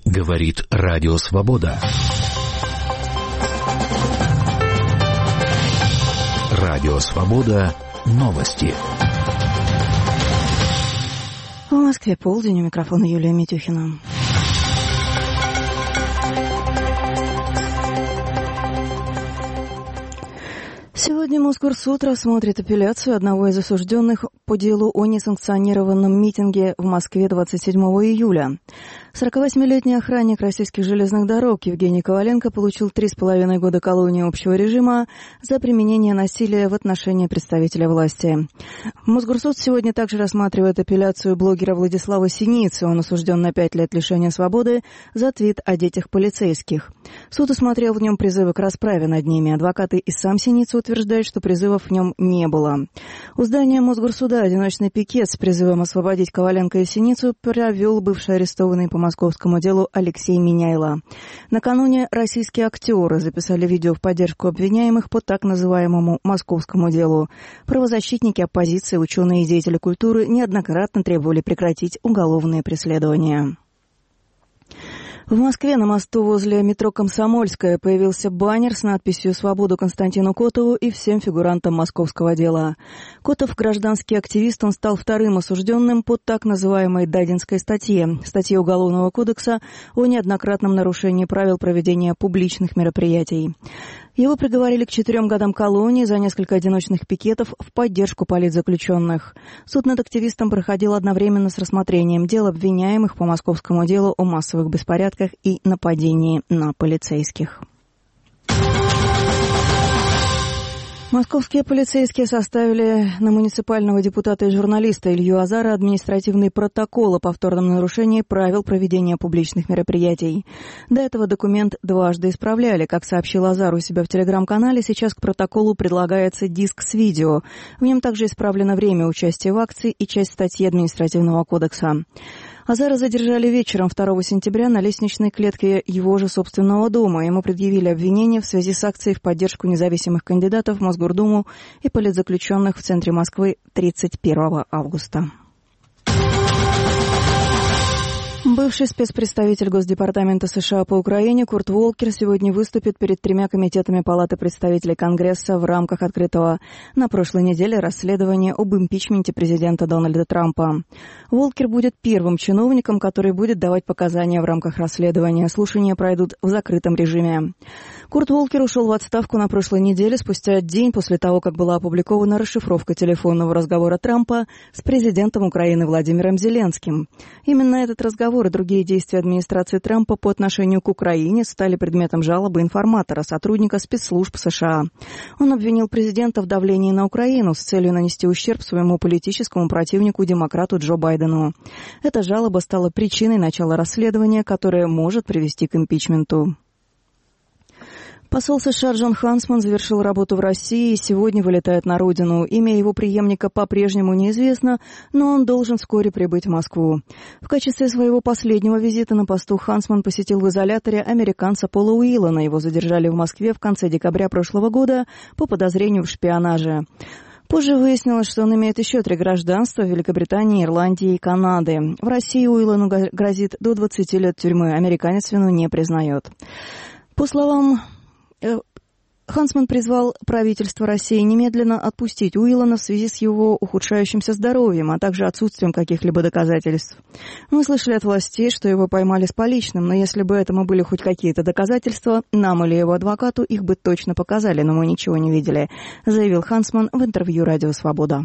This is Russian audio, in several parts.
Говорит Радио Свобода. Радио Свобода. Новости. В Москве полдень, у микрофона Юлия Митюхина. Сегодня Мосгорсуд рассмотрит апелляцию одного из осужденных по делу о несанкционированном митинге в Москве 27 июля. 48-летний охранник российских железных дорог Евгений Коваленко получил 3,5 года колонии общего режима за применение насилия в отношении представителя власти. Мосгорсуд сегодня также рассматривает апелляцию блогера Владислава Синицы. Он осужден на 5 лет лишения свободы за твит о детях полицейских. Суд усмотрел в нем призывы к расправе над ними. Адвокаты и сам Синица утверждают, что призывов в нем не было. У здания Мосгорсуда одиночный пикет с призывом освободить Коваленко и Синицу провел бывший арестованный по московскому делу Алексей Миняйло. Накануне российские актеры записали видео в поддержку обвиняемых по так называемому московскому делу. Правозащитники, оппозиции, ученые и деятели культуры неоднократно требовали прекратить уголовные преследования. В Москве на мосту возле метро «Комсомольская» появился баннер с надписью «Свободу Константину Котову и всем фигурантам московского дела». Котов, гражданский активист, он стал вторым осужденным по так называемой Дадинской статье Уголовного кодекса о неоднократном нарушении правил проведения публичных мероприятий. Его приговорили к 4 годам колонии за несколько одиночных пикетов в поддержку политзаключенных. Суд над активистом проходил одновременно с рассмотрением дел обвиняемых по московскому делу о массовых беспорядках и нападении на полицейских. Московские полицейские составили на муниципального депутата и журналиста Илью Азара административный протокол о повторном нарушении правил проведения публичных мероприятий. До этого документ дважды исправляли. Как сообщил Азар у себя в телеграм-канале, сейчас к протоколу предлагается диск с видео. В нем также исправлено время участия в акции и часть статьи административного кодекса. Азара задержали вечером 2 сентября на лестничной клетке его же собственного дома. Ему предъявили обвинения в связи с акцией в поддержку независимых кандидатов в Мосгордуму и политзаключенных в центре Москвы 31 августа. Бывший спецпредставитель Госдепартамента США по Украине Курт Волкер сегодня выступит перед 3 комитетами Палаты представителей Конгресса в рамках открытого на прошлой неделе расследования об импичменте президента Дональда Трампа. Волкер будет первым чиновником, который будет давать показания в рамках расследования. Слушания пройдут в закрытом режиме. Курт Волкер ушел в отставку на прошлой неделе, спустя день после того, как была опубликована расшифровка телефонного разговора Трампа с президентом Украины Владимиром Зеленским. Именно этот разговор и другие действия администрации Трампа по отношению к Украине стали предметом жалобы информатора, сотрудника спецслужб США. Он обвинил президента в давлении на Украину с целью нанести ущерб своему политическому противнику, демократу Джо Байдену. Эта жалоба стала причиной начала расследования, которое может привести к импичменту. Посол США Джон Хансман завершил работу в России и сегодня вылетает на родину. Имя его преемника по-прежнему неизвестно, но он должен вскоре прибыть в Москву. В качестве своего последнего визита на посту Хансман посетил в изоляторе американца Пола Уиллана. Его задержали в Москве в конце декабря прошлого года по подозрению в шпионаже. Позже выяснилось, что он имеет еще 3 гражданства – Великобритании, Ирландии и Канады. В России Уиллану грозит до 20 лет тюрьмы. Американец вину не признает. По словам Хансман призвал правительство России немедленно отпустить Уиллана в связи с его ухудшающимся здоровьем, а также отсутствием каких-либо доказательств. Мы слышали от властей, что его поймали с поличным, но если бы этому были хоть какие-то доказательства, нам или его адвокату их бы точно показали, но мы ничего не видели, заявил Хансман в интервью «Радио Свобода».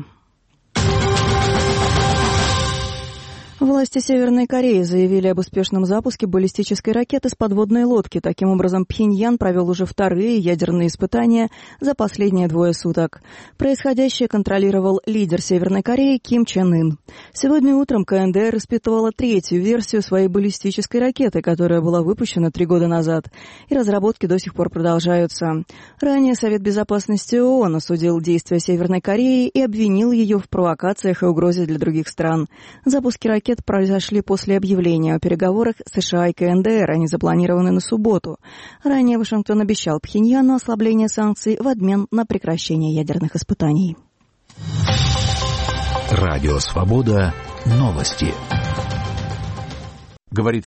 Власти Северной Кореи заявили об успешном запуске баллистической ракеты с подводной лодки. Таким образом, Пхеньян провел уже 2-е ядерные испытания за последние 2 суток. Происходящее контролировал лидер Северной Кореи Ким Чен Ын. Сегодня утром КНДР испытывала 3-ю версию своей баллистической ракеты, которая была выпущена 3 года назад. И разработки до сих пор продолжаются. Ранее Совет Безопасности ООН осудил действия Северной Кореи и обвинил ее в провокациях и угрозе для других стран. Запуски ракет произошли после объявления о переговорах США и КНДР. Они запланированы на субботу. Ранее Вашингтон обещал Пхеньяну ослабление санкций в обмен на прекращение ядерных испытаний. Радио Свобода. Новости. Говорит